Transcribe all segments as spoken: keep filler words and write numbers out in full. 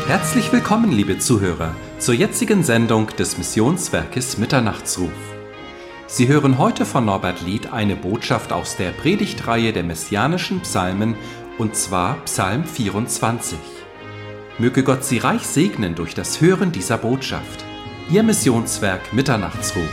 Herzlich willkommen, liebe Zuhörer, zur jetzigen Sendung des Missionswerkes Mitternachtsruf. Sie hören heute von Norbert Lied eine Botschaft aus der Predigtreihe der messianischen Psalmen, und zwar Psalm vierundzwanzig. Möge Gott Sie reich segnen durch das Hören dieser Botschaft. Ihr Missionswerk Mitternachtsruf.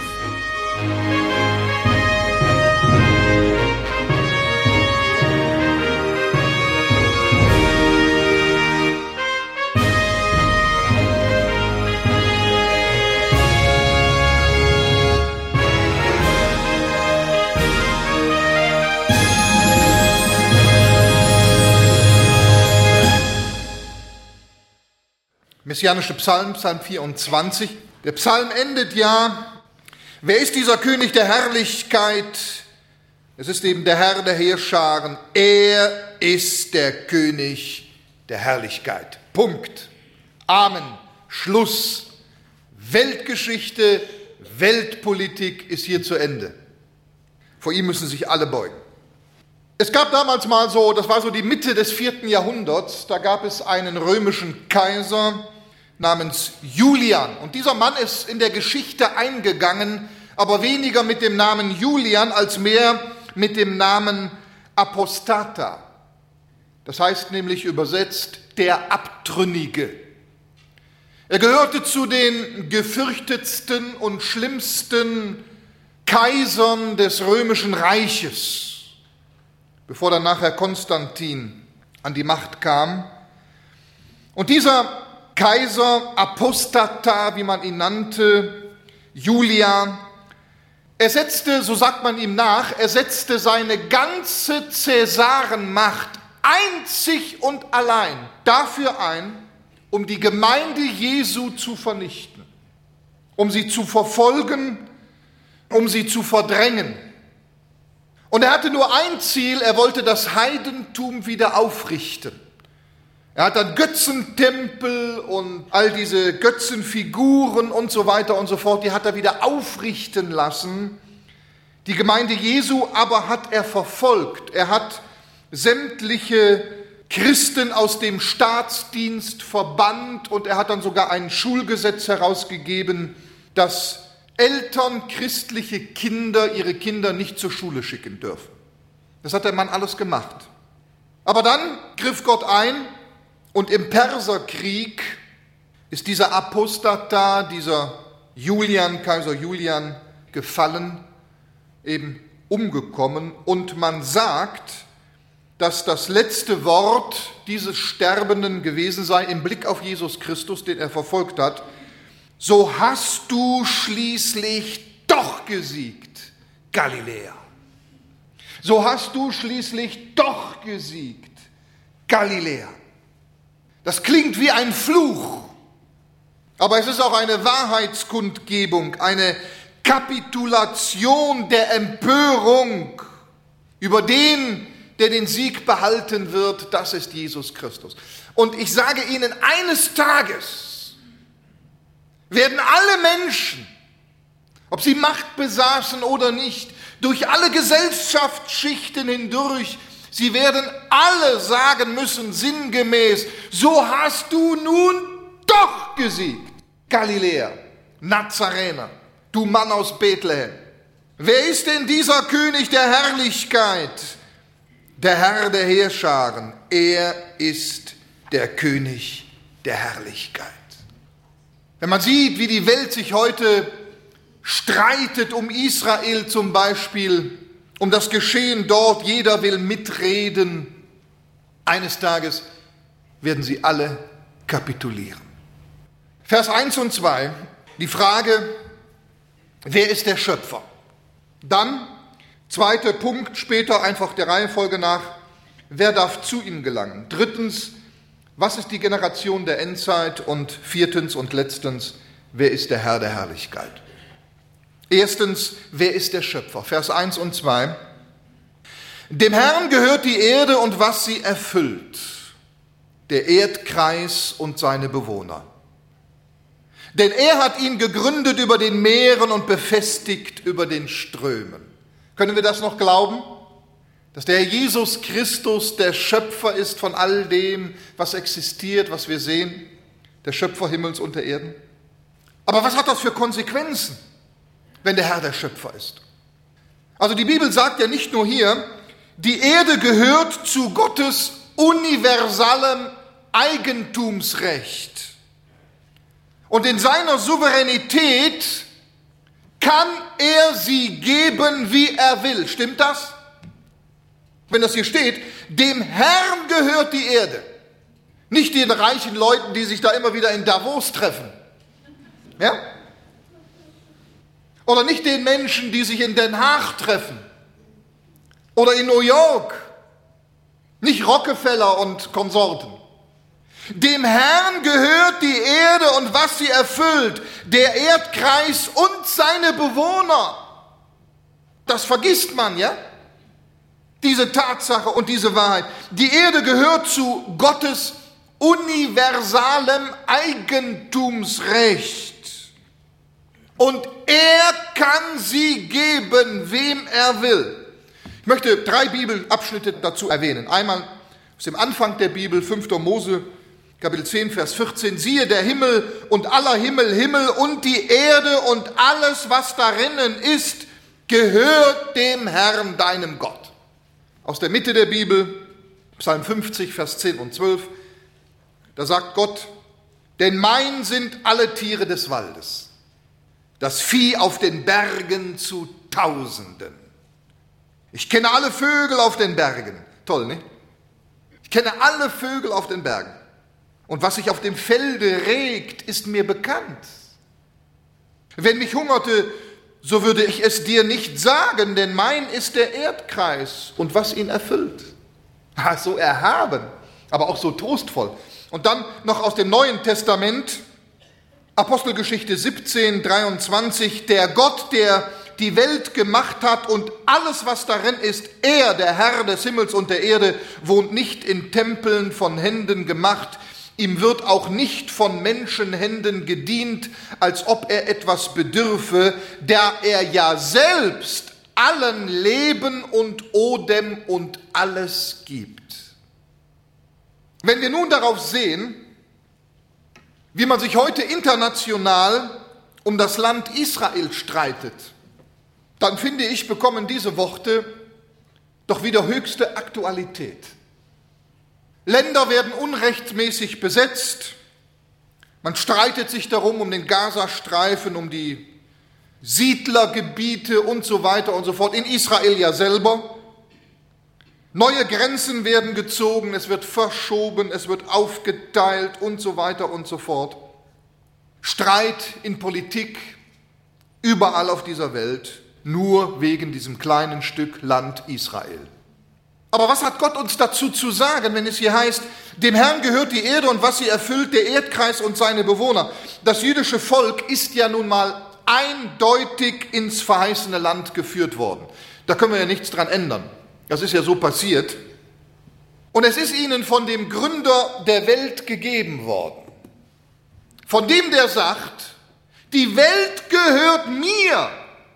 Messianische Psalm, Psalm vierundzwanzig. Der Psalm endet ja: Wer ist dieser König der Herrlichkeit? Es ist eben der Herr der Heerscharen. Er ist der König der Herrlichkeit. Punkt. Amen. Schluss. Weltgeschichte, Weltpolitik ist hier zu Ende. Vor ihm müssen sich alle beugen. Es gab damals mal so, das war so die Mitte des vierten Jahrhunderts, da gab es einen römischen Kaiser namens Julian. Und dieser Mann ist in der Geschichte eingegangen, aber weniger mit dem Namen Julian als mehr mit dem Namen Apostata. Das heißt nämlich übersetzt der Abtrünnige. Er gehörte zu den gefürchtetsten und schlimmsten Kaisern des römischen Reiches, bevor dann nachher Konstantin an die Macht kam. Und dieser Kaiser Apostata, wie man ihn nannte, Julian, er setzte, so sagt man ihm nach, er setzte seine ganze Cäsarenmacht einzig und allein dafür ein, um die Gemeinde Jesu zu vernichten, um sie zu verfolgen, um sie zu verdrängen. Und er hatte nur ein Ziel, er wollte das Heidentum wieder aufrichten. Er hat dann Götzentempel und all diese Götzenfiguren und so weiter und so fort, die hat er wieder aufrichten lassen. Die Gemeinde Jesu aber hat er verfolgt. Er hat sämtliche Christen aus dem Staatsdienst verbannt und er hat dann sogar ein Schulgesetz herausgegeben, dass Eltern christliche Kinder ihre Kinder nicht zur Schule schicken dürfen. Das hat der Mann alles gemacht. Aber dann griff Gott ein und im Perserkrieg ist dieser Apostata, dieser Julian, Kaiser Julian, gefallen, eben umgekommen. Und man sagt, dass das letzte Wort dieses Sterbenden gewesen sei im Blick auf Jesus Christus, den er verfolgt hat: So hast du schließlich doch gesiegt, Galiläa. So hast du schließlich doch gesiegt, Galiläa. Das klingt wie ein Fluch, aber es ist auch eine Wahrheitskundgebung, eine Kapitulation der Empörung über den, der den Sieg behalten wird, das ist Jesus Christus. Und ich sage Ihnen, eines Tages werden alle Menschen, ob sie Macht besaßen oder nicht, durch alle Gesellschaftsschichten hindurch, sie werden alle sagen müssen, sinngemäß: So hast du nun doch gesiegt, Galiläer, Nazarener, du Mann aus Bethlehem. Wer ist denn dieser König der Herrlichkeit? Der Herr der Heerscharen, er ist der König der Herrlichkeit. Wenn man sieht, wie die Welt sich heute streitet um Israel zum Beispiel, um das Geschehen dort, jeder will mitreden, eines Tages werden sie alle kapitulieren. Vers eins und zwei, die Frage: Wer ist der Schöpfer? Dann, zweiter Punkt, später einfach der Reihenfolge nach: Wer darf zu ihm gelangen? Drittens: Was ist die Generation der Endzeit? Und viertens und letztens: Wer ist der Herr der Herrlichkeit? Erstens, wer ist der Schöpfer? Vers eins und zwei. Dem Herrn gehört die Erde und was sie erfüllt, der Erdkreis und seine Bewohner. Denn er hat ihn gegründet über den Meeren und befestigt über den Strömen. Können wir das noch glauben? Dass der Herr Jesus Christus der Schöpfer ist von all dem, was existiert, was wir sehen? der Schöpfer Himmels und der Erden. Aber was hat das für Konsequenzen, wenn der Herr der Schöpfer ist? Also die Bibel sagt ja nicht nur hier, die Erde gehört zu Gottes universalem Eigentumsrecht. Und in seiner Souveränität kann er sie geben, wie er will. Stimmt das? Wenn das hier steht, dem Herrn gehört die Erde. Nicht den reichen Leuten, die sich da immer wieder in Davos treffen. Ja? Oder nicht den Menschen, die sich in Den Haag treffen. Oder in New York. Nicht Rockefeller und Konsorten. Dem Herrn gehört die Erde und was sie erfüllt, der Erdkreis und seine Bewohner. Das vergisst man, ja? Diese Tatsache und diese Wahrheit. Die Erde gehört zu Gottes universalem Eigentumsrecht. Und er kann sie geben, wem er will. Ich möchte drei Bibelabschnitte dazu erwähnen. Einmal aus dem Anfang der Bibel, fünfter Mose, Kapitel zehn, Vers vierzehn. Siehe, der Himmel und aller Himmel, Himmel und die Erde und alles, was darinnen ist, gehört dem Herrn, deinem Gott. Aus der Mitte der Bibel, Psalm fünfzig, Vers zehn und zwölf, da sagt Gott, denn mein sind alle Tiere des Waldes, das Vieh auf den Bergen zu Tausenden. Ich kenne alle Vögel auf den Bergen. Toll, ne? Ich kenne alle Vögel auf den Bergen. Und was sich auf dem Felde regt, ist mir bekannt. Wenn mich hungerte, so würde ich es dir nicht sagen, denn mein ist der Erdkreis und was ihn erfüllt. Ha, so erhaben, aber auch so trostvoll. Und dann noch aus dem Neuen Testament, Apostelgeschichte siebzehn, dreiundzwanzig, der Gott, der die Welt gemacht hat und alles, was darin ist, er, der Herr des Himmels und der Erde, wohnt nicht in Tempeln von Händen gemacht, ihm wird auch nicht von Menschenhänden gedient, als ob er etwas bedürfe, da er ja selbst allen Leben und Odem und alles gibt. Wenn wir nun darauf sehen, wie man sich heute international um das Land Israel streitet, dann finde ich, bekommen diese Worte doch wieder höchste Aktualität. Länder werden unrechtmäßig besetzt, man streitet sich darum um den Gazastreifen, um die Siedlergebiete und so weiter und so fort, in Israel ja selber. Neue Grenzen werden gezogen, es wird verschoben, es wird aufgeteilt und so weiter und so fort. Streit in Politik, überall auf dieser Welt, nur wegen diesem kleinen Stück Land Israel. Aber was hat Gott uns dazu zu sagen, wenn es hier heißt, dem Herrn gehört die Erde und was sie erfüllt, der Erdkreis und seine Bewohner. Das jüdische Volk ist ja nun mal eindeutig ins verheißene Land geführt worden. Da können wir ja nichts dran ändern. Das ist ja so passiert. Und es ist ihnen von dem Gründer der Welt gegeben worden. Von dem, der sagt, die Welt gehört mir.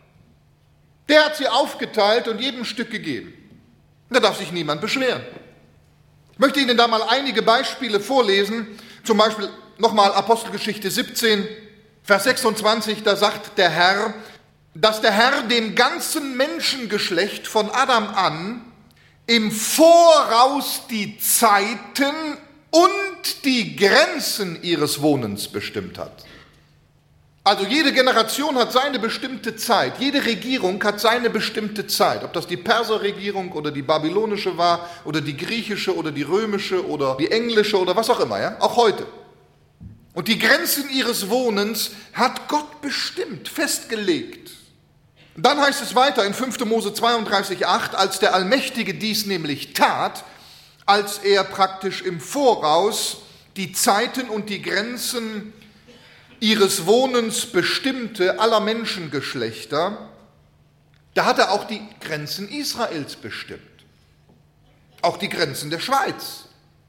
Der hat sie aufgeteilt und jedem Stück gegeben. Da darf sich niemand beschweren. Ich möchte Ihnen da mal einige Beispiele vorlesen. Zum Beispiel nochmal Apostelgeschichte siebzehn, Vers sechsundzwanzig, da sagt der Herr, dass der Herr dem ganzen Menschengeschlecht von Adam an im Voraus die Zeiten und die Grenzen ihres Wohnens bestimmt hat. Also jede Generation hat seine bestimmte Zeit, jede Regierung hat seine bestimmte Zeit, ob das die Perserregierung oder die babylonische war oder die griechische oder die römische oder die englische oder was auch immer, ja, auch heute. Und die Grenzen ihres Wohnens hat Gott bestimmt, festgelegt. Dann heißt es weiter in fünfter Mose zweiunddreißig, acht, als der Allmächtige dies nämlich tat, als er praktisch im Voraus die Zeiten und die Grenzen ihres Wohnens bestimmte, aller Menschengeschlechter, da hat er auch die Grenzen Israels bestimmt. Auch die Grenzen der Schweiz.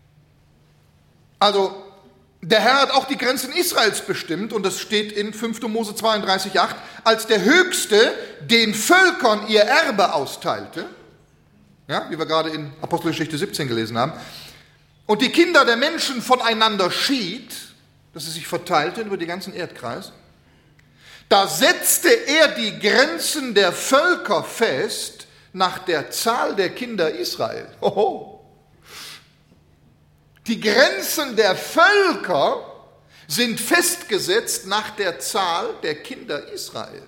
Also der Herr hat auch die Grenzen Israels bestimmt und das steht in fünfter Mose zweiunddreißig, acht, als der Höchste den Völkern ihr Erbe austeilte, ja, wie wir gerade in Apostelgeschichte siebzehn gelesen haben, und die Kinder der Menschen voneinander schied, dass sie sich verteilten über den ganzen Erdkreis. Da setzte er die Grenzen der Völker fest nach der Zahl der Kinder Israel. Hoho. Die Grenzen der Völker sind festgesetzt nach der Zahl der Kinder Israel.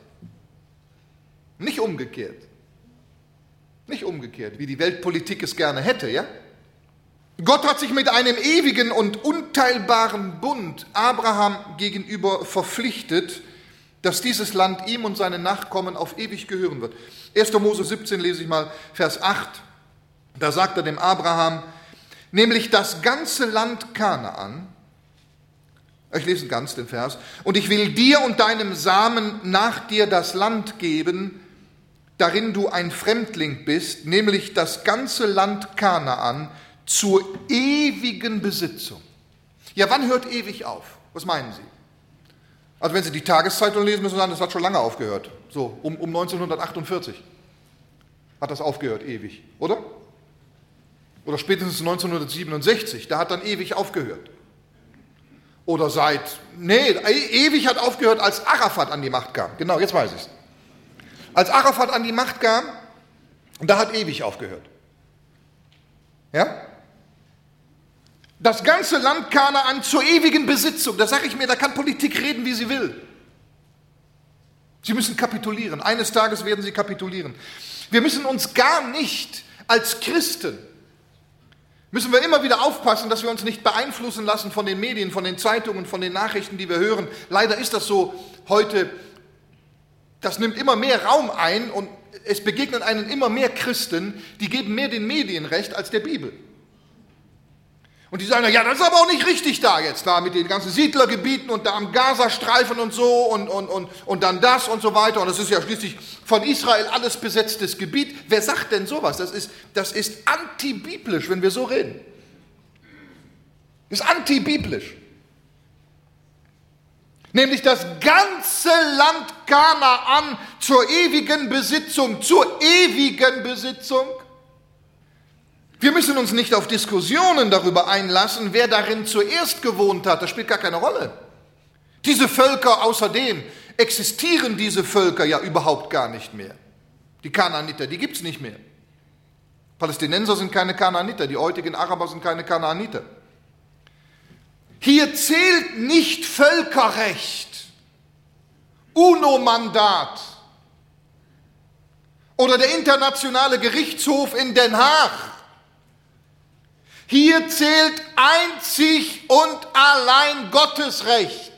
Nicht umgekehrt. Nicht umgekehrt, wie die Weltpolitik es gerne hätte, ja? Gott hat sich mit einem ewigen und unteilbaren Bund Abraham gegenüber verpflichtet, dass dieses Land ihm und seinen Nachkommen auf ewig gehören wird. erster Mose siebzehn lese ich mal, Vers acht. Da sagt er dem Abraham, nämlich das ganze Land Kanaan, ich lese ganz den Vers, und ich will dir und deinem Samen nach dir das Land geben, darin du ein Fremdling bist, nämlich das ganze Land Kanaan zur ewigen Besitzung. Ja, wann hört ewig auf? Was meinen Sie? Also wenn Sie die Tageszeitung lesen, müssen Sie sagen, das hat schon lange aufgehört. So, um, um neunzehnhundertachtundvierzig hat das aufgehört, ewig, oder? Oder spätestens neunzehnhundertsiebenundsechzig, da hat dann ewig aufgehört. Oder seit, nee, ewig hat aufgehört, als Arafat an die Macht kam. Genau, jetzt weiß ich es. Als Arafat an die Macht kam, da hat ewig aufgehört. Ja? Das ganze Land Kanaan zur ewigen Besitzung. Da sage ich mir, da kann Politik reden, wie sie will. Sie müssen kapitulieren. Eines Tages werden sie kapitulieren. Wir müssen uns gar nicht als Christen, müssen wir immer wieder aufpassen, dass wir uns nicht beeinflussen lassen von den Medien, von den Zeitungen, von den Nachrichten, die wir hören. Leider ist das so heute, das nimmt immer mehr Raum ein und es begegnen einen immer mehr Christen, die geben mehr den Medien recht als der Bibel. Und die sagen, ja, das ist aber auch nicht richtig da jetzt, da mit den ganzen Siedlergebieten und da am Gazastreifen und so und, und, und, und dann das und so weiter. Und das ist ja schließlich von Israel alles besetztes Gebiet. Wer sagt denn sowas? Das ist, das ist antibiblisch, wenn wir so reden. Das ist antibiblisch. Nämlich das ganze Land Kanaan zur ewigen Besitzung, zur ewigen Besitzung. Wir müssen uns nicht auf Diskussionen darüber einlassen, wer darin zuerst gewohnt hat. Das spielt gar keine Rolle. Diese Völker, außerdem existieren diese Völker ja überhaupt gar nicht mehr. Die Kanaaniter, die gibt es nicht mehr. Palästinenser sind keine Kanaaniter, die heutigen Araber sind keine Kanaaniter. Hier zählt nicht Völkerrecht, UNO-Mandat oder der Internationale Gerichtshof in Den Haag. Hier zählt einzig und allein Gottes Recht.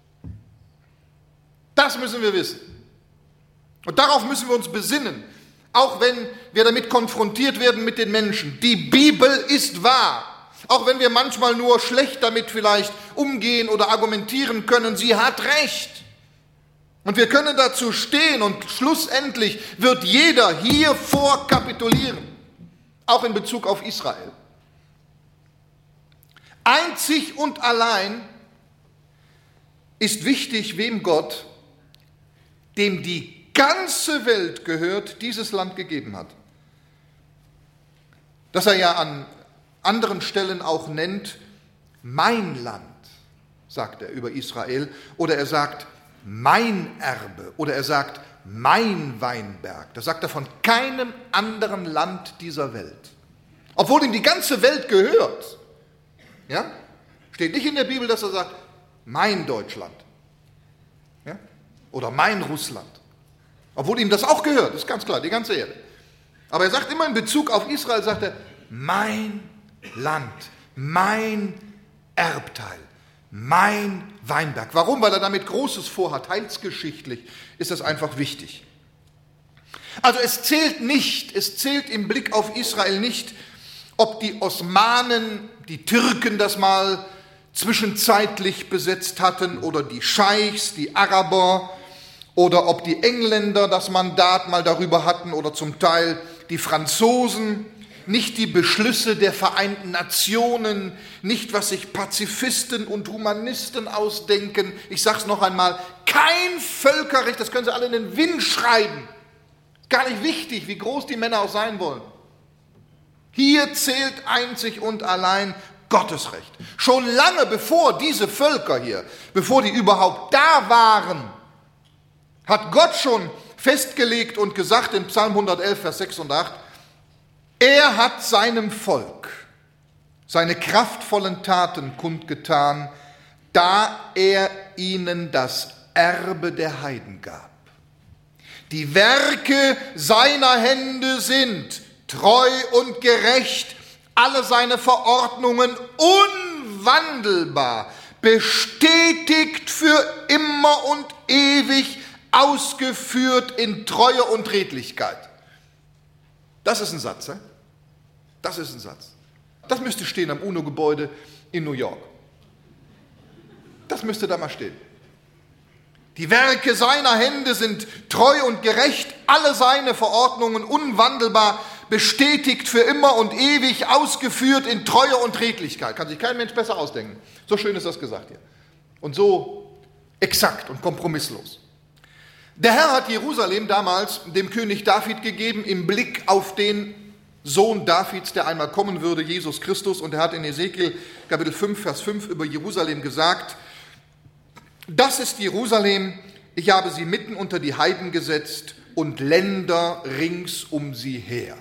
Das müssen wir wissen. Und darauf müssen wir uns besinnen, auch wenn wir damit konfrontiert werden mit den Menschen. Die Bibel ist wahr. Auch wenn wir manchmal nur schlecht damit vielleicht umgehen oder argumentieren können, sie hat Recht. Und wir können dazu stehen und schlussendlich wird jeder hiervor kapitulieren, auch in Bezug auf Israel. Einzig und allein ist wichtig, wem Gott, dem die ganze Welt gehört, dieses Land gegeben hat. Dass er ja an anderen Stellen auch nennt, mein Land, sagt er über Israel, oder er sagt, mein Erbe, oder er sagt, mein Weinberg. Das sagt er von keinem anderen Land dieser Welt. Obwohl ihm die ganze Welt gehört. Ja? Steht nicht in der Bibel, dass er sagt, mein Deutschland. Ja? Oder mein Russland. Obwohl ihm das auch gehört, ist ganz klar, die ganze Erde. Aber er sagt immer in Bezug auf Israel, sagt er, mein Land, mein Erbteil, mein Weinberg. Warum? Weil er damit Großes vorhat. Heilsgeschichtlich ist das einfach wichtig. Also es zählt nicht, es zählt im Blick auf Israel nicht, ob die Osmanen, die Türken das mal zwischenzeitlich besetzt hatten oder die Scheichs, die Araber oder ob die Engländer das Mandat mal darüber hatten oder zum Teil die Franzosen. Nicht die Beschlüsse der Vereinten Nationen, nicht was sich Pazifisten und Humanisten ausdenken. Ich sage es noch einmal, kein Völkerrecht, das können Sie alle in den Wind schreiben. Gar nicht wichtig, wie groß die Männer auch sein wollen. Hier zählt einzig und allein Gottes Recht. Schon lange bevor diese Völker hier, bevor die überhaupt da waren, hat Gott schon festgelegt und gesagt in Psalm hundertelf, Vers sechs und acht, er hat seinem Volk seine kraftvollen Taten kundgetan, da er ihnen das Erbe der Heiden gab. Die Werke seiner Hände sind treu und gerecht, alle seine Verordnungen unwandelbar, bestätigt für immer und ewig, ausgeführt in Treue und Redlichkeit. Das ist ein Satz, he? Das ist ein Satz. Das müsste stehen am UNO-Gebäude in New York. Das müsste da mal stehen. Die Werke seiner Hände sind treu und gerecht, alle seine Verordnungen unwandelbar, bestätigt für immer und ewig, ausgeführt in Treue und Redlichkeit. Kann sich kein Mensch besser ausdenken. So schön ist das gesagt hier. Und so exakt und kompromisslos. Der Herr hat Jerusalem damals dem König David gegeben im Blick auf den Sohn Davids, der einmal kommen würde, Jesus Christus. Und er hat in Ezekiel Kapitel fünf, Vers fünf über Jerusalem gesagt, das ist Jerusalem, ich habe sie mitten unter die Heiden gesetzt und Länder rings um sie her.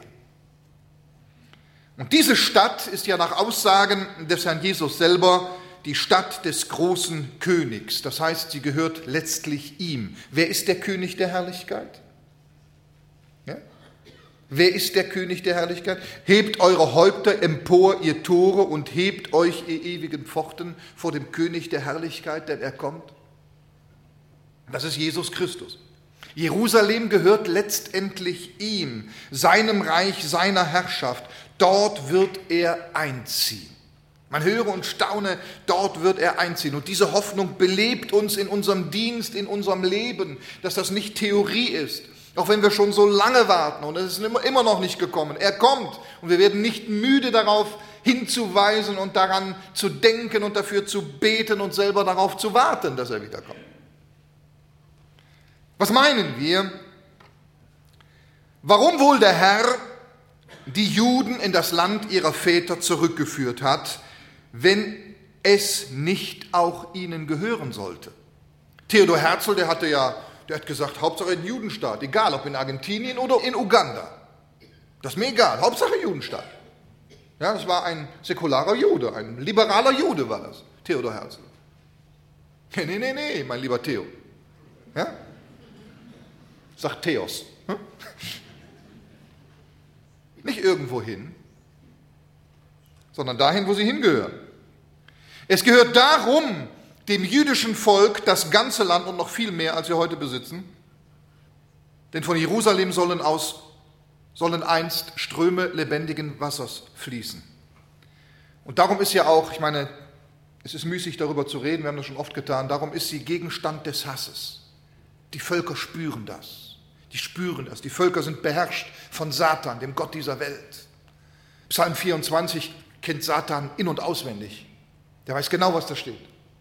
Und diese Stadt ist ja nach Aussagen des Herrn Jesus selber die Stadt des großen Königs. Das heißt, sie gehört letztlich ihm. Wer ist der König der Herrlichkeit? Ja? Wer ist der König der Herrlichkeit? Hebt eure Häupter empor, ihr Tore, und hebt euch, ihr ewigen Pforten, vor dem König der Herrlichkeit, denn er kommt. Das ist Jesus Christus. Jerusalem gehört letztendlich ihm, seinem Reich, seiner Herrschaft. Dort wird er einziehen. Man höre und staune, dort wird er einziehen. Und diese Hoffnung belebt uns in unserem Dienst, in unserem Leben, dass das nicht Theorie ist. Auch wenn wir schon so lange warten und es ist immer noch nicht gekommen. Er kommt und wir werden nicht müde darauf hinzuweisen und daran zu denken und dafür zu beten und selber darauf zu warten, dass er wiederkommt. Was meinen wir? Warum wohl der Herr die Juden in das Land ihrer Väter zurückgeführt hat, wenn es nicht auch ihnen gehören sollte? Theodor Herzl, der hatte ja, der hat gesagt, Hauptsache ein Judenstaat, egal ob in Argentinien oder in Uganda. Das ist mir egal, Hauptsache Judenstaat. Ja, das war ein säkularer Jude, ein liberaler Jude war das, Theodor Herzl. Nee, nee, nee, nee, mein lieber Theo. Ja? Sagt Theos. Hm? Nicht irgendwo hin, sondern dahin, wo sie hingehören. Es gehört darum, dem jüdischen Volk das ganze Land und noch viel mehr, als wir heute besitzen. Denn von Jerusalem sollen aus, sollen einst Ströme lebendigen Wassers fließen. Und darum ist ja auch, ich meine, es ist müßig darüber zu reden, wir haben das schon oft getan, darum ist sie Gegenstand des Hasses. Die Völker spüren das. Die spüren das. Die Völker sind beherrscht von Satan, dem Gott dieser Welt. Psalm vierundzwanzig kennt Satan in- und auswendig. Der weiß genau, was da steht.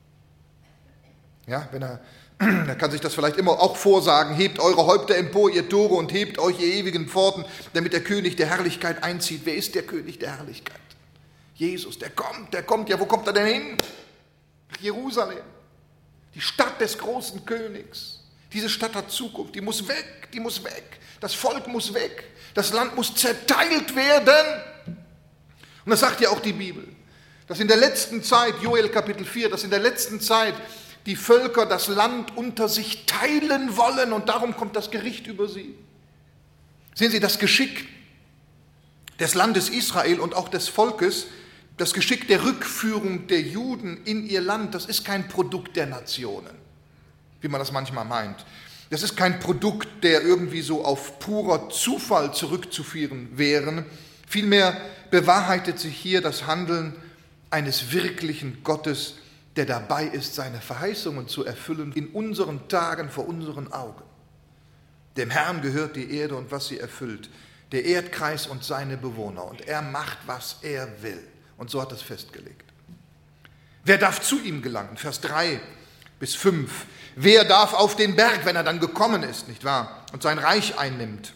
Ja, wenn er, er kann sich das vielleicht immer auch vorsagen. Hebt eure Häupter empor, ihr Tore, und hebt euch, ihr ewigen Pforten, damit der König der Herrlichkeit einzieht. Wer ist der König der Herrlichkeit? Jesus, der kommt, der kommt. Ja, wo kommt er denn hin? Nach Jerusalem. Die Stadt des großen Königs. Diese Stadt hat Zukunft, die muss weg, die muss weg. Das Volk muss weg, das Land muss zerteilt werden. Und das sagt ja auch die Bibel, dass in der letzten Zeit, Joel Kapitel vier, dass in der letzten Zeit die Völker das Land unter sich teilen wollen und darum kommt das Gericht über sie. Sehen Sie, das Geschick des Landes Israel und auch des Volkes, das Geschick der Rückführung der Juden in ihr Land, das ist kein Produkt der Nationen, wie man das manchmal meint. Das ist kein Produkt, der irgendwie so auf purer Zufall zurückzuführen wäre. Vielmehr bewahrheitet sich hier das Handeln eines wirklichen Gottes, der dabei ist, seine Verheißungen zu erfüllen in unseren Tagen vor unseren Augen. Dem Herrn gehört die Erde und was sie erfüllt, der Erdkreis und seine Bewohner. Und er macht, was er will. Und so hat er es festgelegt. Wer darf zu ihm gelangen? Vers drei bis fünf. Wer darf auf den Berg, wenn er dann gekommen ist, nicht wahr, und sein Reich einnimmt?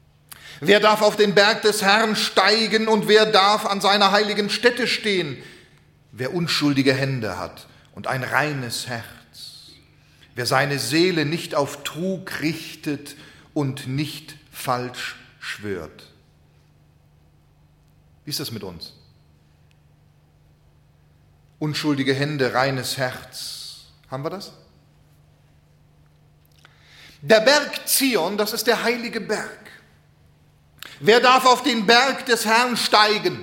Wer darf auf den Berg des Herrn steigen und wer darf an seiner heiligen Stätte stehen? wer unschuldige Hände hat und ein reines Herz, wer seine Seele nicht auf Trug richtet und nicht falsch schwört. Wie ist das mit uns? Unschuldige Hände, reines Herz. Haben wir das? Der Berg Zion, das ist der heilige Berg. Wer darf auf den Berg des Herrn steigen?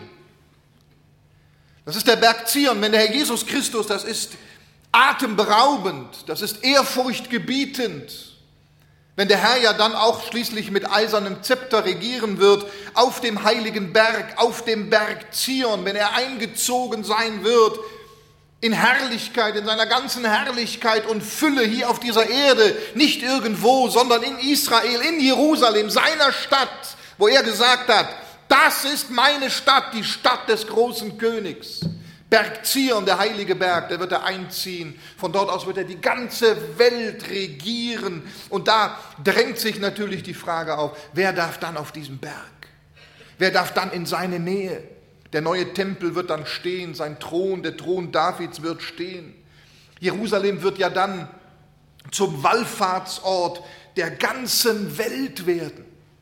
Das ist der Berg Zion. Wenn der Herr Jesus Christus, das ist atemberaubend, das ist ehrfurchtgebietend. Wenn der Herr ja dann auch schließlich mit eisernem Zepter regieren wird, auf dem heiligen Berg, auf dem Berg Zion, wenn er eingezogen sein wird, in Herrlichkeit, in seiner ganzen Herrlichkeit und Fülle hier auf dieser Erde, nicht irgendwo, sondern in Israel, in Jerusalem, seiner Stadt, wo er gesagt hat, das ist meine Stadt, die Stadt des großen Königs. Berg Zion, der heilige Berg, der wird er einziehen. Von dort aus wird er die ganze Welt regieren. Und da drängt sich natürlich die Frage auf, wer darf dann auf diesem Berg? Wer darf dann in seine Nähe? Der neue Tempel wird dann stehen, sein Thron, der Thron Davids wird stehen. Jerusalem wird ja dann zum Wallfahrtsort der ganzen Welt werden.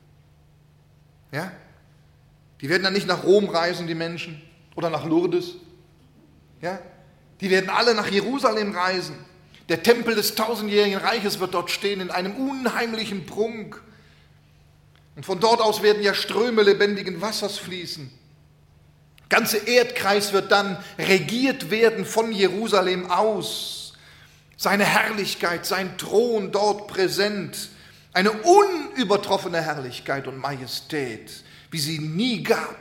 Ja? Die werden dann nicht nach Rom reisen, die Menschen, oder nach Lourdes. Ja? Die werden alle nach Jerusalem reisen. Der Tempel des tausendjährigen Reiches wird dort stehen, in einem unheimlichen Prunk. Und von dort aus werden ja Ströme lebendigen Wassers fließen. Der ganze Erdkreis wird dann regiert werden von Jerusalem aus. Seine Herrlichkeit, sein Thron dort präsent. Eine unübertroffene Herrlichkeit und Majestät, wie sie nie gab.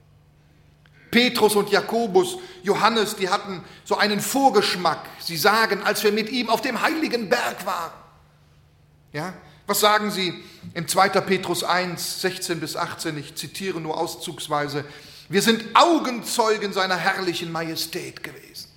Petrus und Jakobus, Johannes, die hatten so einen Vorgeschmack. Sie sagen, als wir mit ihm auf dem heiligen Berg waren. Ja, was sagen sie in zweiter Petrus eins, sechzehn bis achtzehn? Ich zitiere nur auszugsweise. Wir sind Augenzeugen seiner herrlichen Majestät gewesen.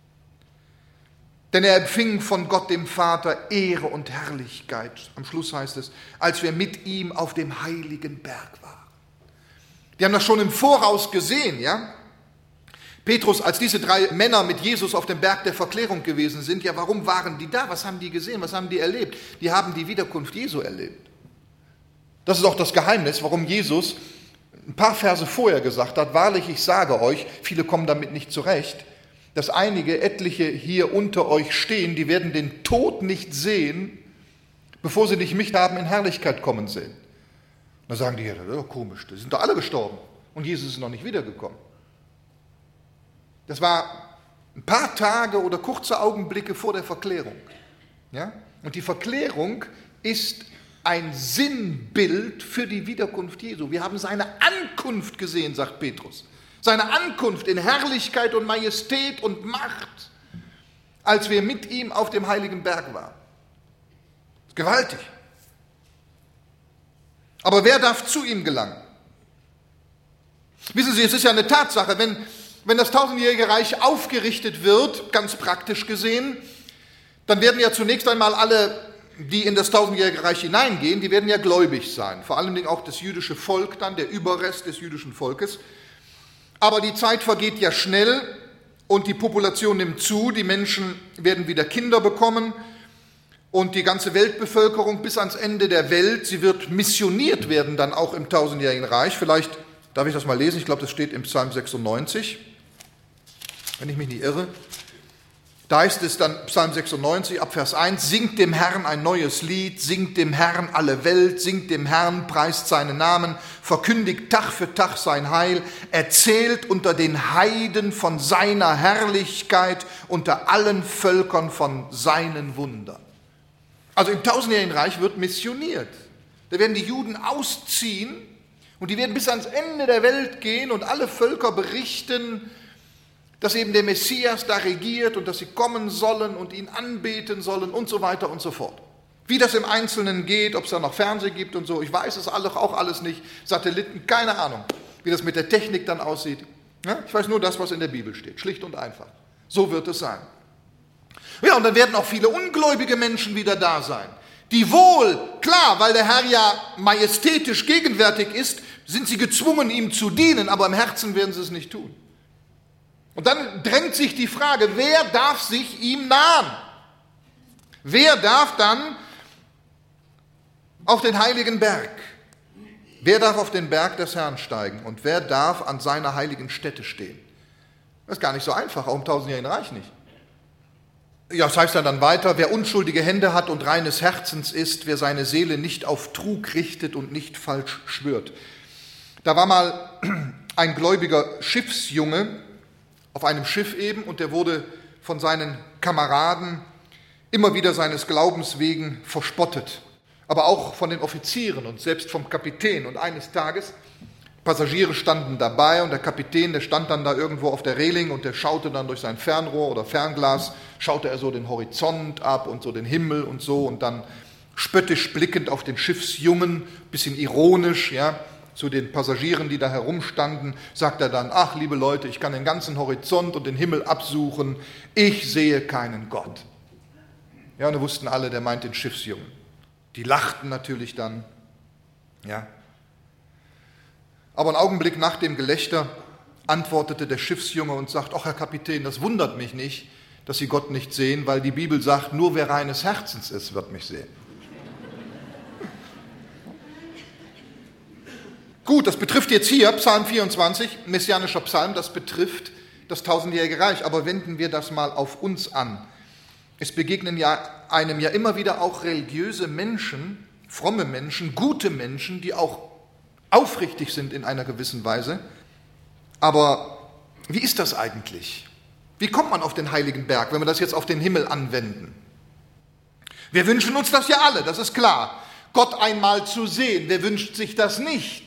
Denn er empfing von Gott dem Vater Ehre und Herrlichkeit. Am Schluss heißt es, als wir mit ihm auf dem heiligen Berg waren. Die haben das schon im Voraus gesehen, ja? Petrus, als diese drei Männer mit Jesus auf dem Berg der Verklärung gewesen sind, ja, warum waren die da? Was haben die gesehen? Was haben die erlebt? Die haben die Wiederkunft Jesu erlebt. Das ist auch das Geheimnis, warum Jesus ein paar Verse vorher gesagt hat, wahrlich, ich sage euch, viele kommen damit nicht zurecht, dass einige, etliche hier unter euch stehen, die werden den Tod nicht sehen, bevor sie nicht mich haben in Herrlichkeit kommen sehen. Dann sagen die, ja, das ist doch komisch, die sind doch alle gestorben und Jesus ist noch nicht wiedergekommen. Das war ein paar Tage oder kurze Augenblicke vor der Verklärung. Ja? Und die Verklärung ist ein Sinnbild für die Wiederkunft Jesu. Wir haben seine Ankunft gesehen, sagt Petrus. Seine Ankunft in Herrlichkeit und Majestät und Macht, als wir mit ihm auf dem heiligen Berg waren. Das ist gewaltig. Aber wer darf zu ihm gelangen? Wissen Sie, es ist ja eine Tatsache, wenn, wenn das tausendjährige Reich aufgerichtet wird, ganz praktisch gesehen, dann werden ja zunächst einmal alle, die in das tausendjährige Reich hineingehen, die werden ja gläubig sein. Vor allen Dingen auch das jüdische Volk dann, der Überrest des jüdischen Volkes. Aber die Zeit vergeht ja schnell und die Population nimmt zu, die Menschen werden wieder Kinder bekommen und die ganze Weltbevölkerung bis ans Ende der Welt, sie wird missioniert werden dann auch im tausendjährigen Reich. Vielleicht darf ich das mal lesen, ich glaube, das steht im Psalm sechsundneunzig, wenn ich mich nicht irre. Da heißt es dann, Psalm sechsundneunzig, ab Vers eins, singt dem Herrn ein neues Lied, singt dem Herrn alle Welt, singt dem Herrn, preist seinen Namen, verkündigt Tag für Tag sein Heil, erzählt unter den Heiden von seiner Herrlichkeit, unter allen Völkern von seinen Wundern. Also im tausendjährigen Reich wird missioniert. Da werden die Juden ausziehen und die werden bis ans Ende der Welt gehen und alle Völker berichten, dass eben der Messias da regiert und dass sie kommen sollen und ihn anbeten sollen und so weiter und so fort. Wie das im Einzelnen geht, ob es da noch Fernsehen gibt und so, ich weiß es auch alles nicht, Satelliten, keine Ahnung, wie das mit der Technik dann aussieht. Ja, ich weiß nur das, was in der Bibel steht, schlicht und einfach. So wird es sein. Ja, und dann werden auch viele ungläubige Menschen wieder da sein, die wohl, klar, weil der Herr ja majestätisch gegenwärtig ist, sind sie gezwungen, ihm zu dienen, aber im Herzen werden sie es nicht tun. Und dann drängt sich die Frage, wer darf sich ihm nahen? Wer darf dann auf den heiligen Berg? Wer darf auf den Berg des Herrn steigen? Und wer darf an seiner heiligen Stätte stehen? Das ist gar nicht so einfach, auch im tausendjährigen Reich nicht. Ja, das heißt dann weiter, wer unschuldige Hände hat und reines Herzens ist, wer seine Seele nicht auf Trug richtet und nicht falsch schwört. Da war mal ein gläubiger Schiffsjunge auf einem Schiff eben und der wurde von seinen Kameraden immer wieder seines Glaubens wegen verspottet, aber auch von den Offizieren und selbst vom Kapitän. Und eines Tages, Passagiere standen dabei und der Kapitän, der stand dann da irgendwo auf der Reling und der schaute dann durch sein Fernrohr oder Fernglas, schaute er so den Horizont ab und so den Himmel und so und dann spöttisch blickend auf den Schiffsjungen, bisschen ironisch, ja, zu den Passagieren, die da herumstanden, sagt er dann, ach, liebe Leute, ich kann den ganzen Horizont und den Himmel absuchen, ich sehe keinen Gott. Ja, und da wussten alle, der meint den Schiffsjungen. Die lachten natürlich dann, ja. Aber einen Augenblick nach dem Gelächter antwortete der Schiffsjunge und sagt, ach, Herr Kapitän, das wundert mich nicht, dass Sie Gott nicht sehen, weil die Bibel sagt, nur wer reines Herzens ist, wird mich sehen. Gut, das betrifft jetzt hier, Psalm vierundzwanzig, messianischer Psalm, das betrifft das tausendjährige Reich. Aber wenden wir das mal auf uns an. Es begegnen ja einem ja immer wieder auch religiöse Menschen, fromme Menschen, gute Menschen, die auch aufrichtig sind in einer gewissen Weise. Aber wie ist das eigentlich? Wie kommt man auf den heiligen Berg, wenn wir das jetzt auf den Himmel anwenden? Wir wünschen uns das ja alle, das ist klar. Gott einmal zu sehen, wer wünscht sich das nicht?